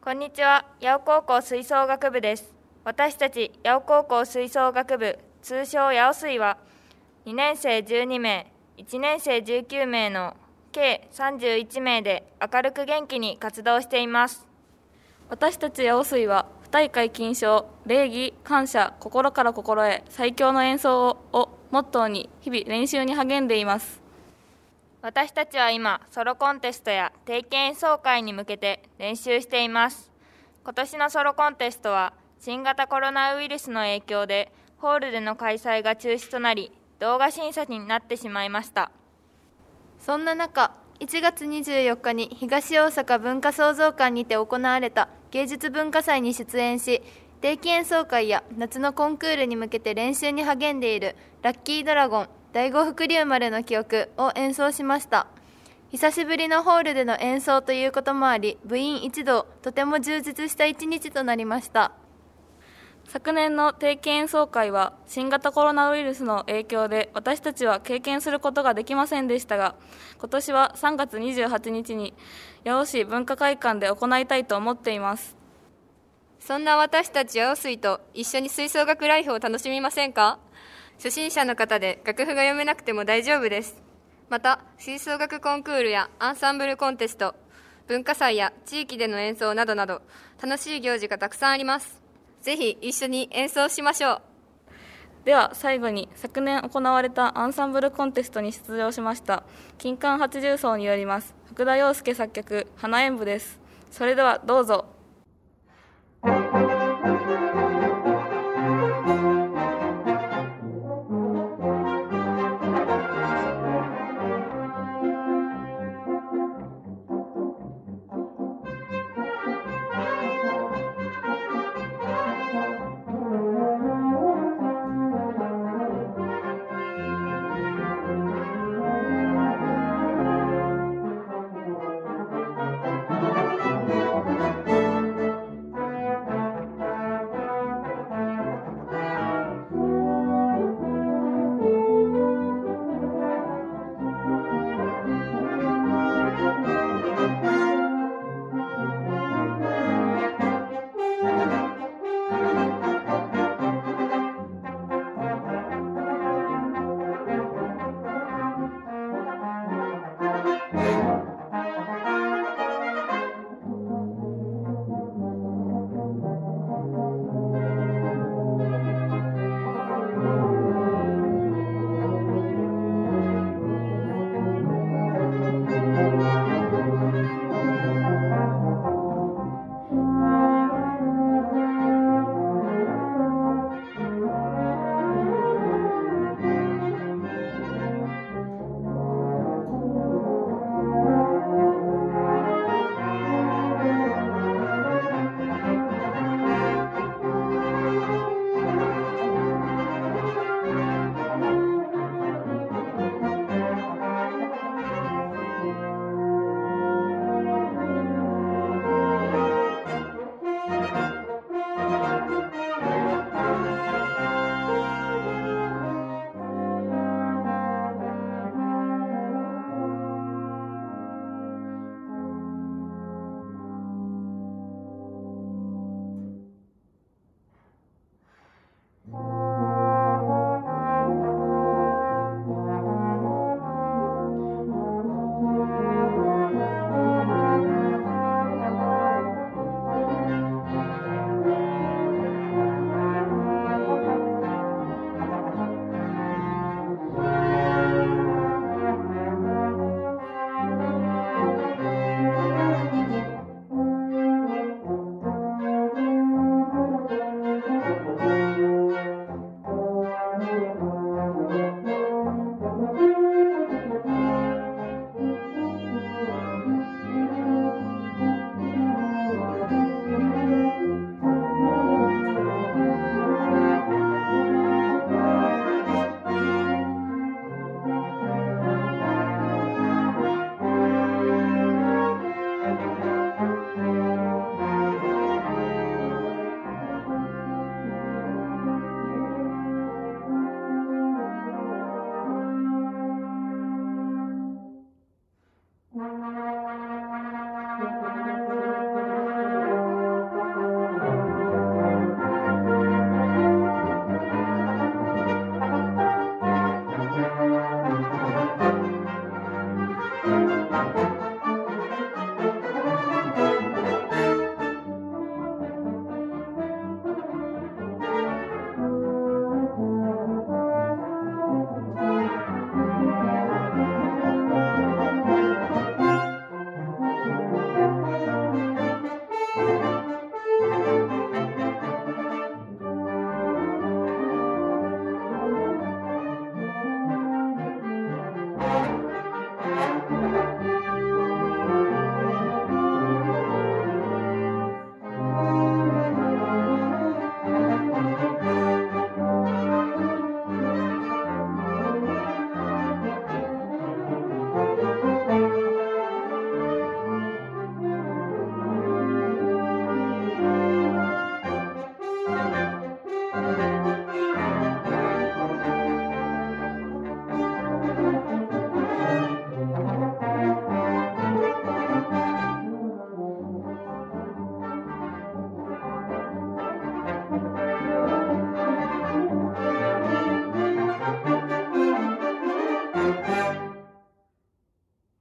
こんにちは。八尾高校吹奏楽部です。私たち八尾高校吹奏楽部、通称八尾吹は、2年生12名、1年生19名の計31名で明るく元気に活動しています。 私たち八尾吹は、不大会金賞、礼儀、感謝、心から心へ、最強の演奏をモットーに、日々練習に励んでいます。 私たちは今、ソロコンテストや定期演奏会に向けて練習しています。今年のソロコンテストは、新型コロナウイルスの影響で、ホールでの開催が中止となり、動画審査になってしまいました。 そんな中、1月24日に東大阪文化創造館にて行われた芸術文化祭に出演し、定期演奏会や夏のコンクールに向けて練習に励んでいるラッキードラゴン第五福竜丸の記憶を演奏しました。久しぶりのホールでの演奏ということもあり、部員一同とても充実した一日となりました。 昨年の定期演奏会は新型コロナウイルスの影響で私たちは経験することができませんでしたが、今年は3月28日に八尾市文化会館で行いたいと思っています。 そんな私たち八尾吹と一緒に吹奏楽ライフを楽しみませんか？初心者の方で楽譜が読めなくても大丈夫です。また、吹奏楽コンクールやアンサンブルコンテスト、文化祭や地域での演奏などなど、楽しい行事がたくさんあります。ぜひ一緒に演奏しましょう。 では最後に、昨年行われたアンサンブルコンテストに出場しました金管八重奏によります福田陽介作曲花演舞です。それではどうぞ。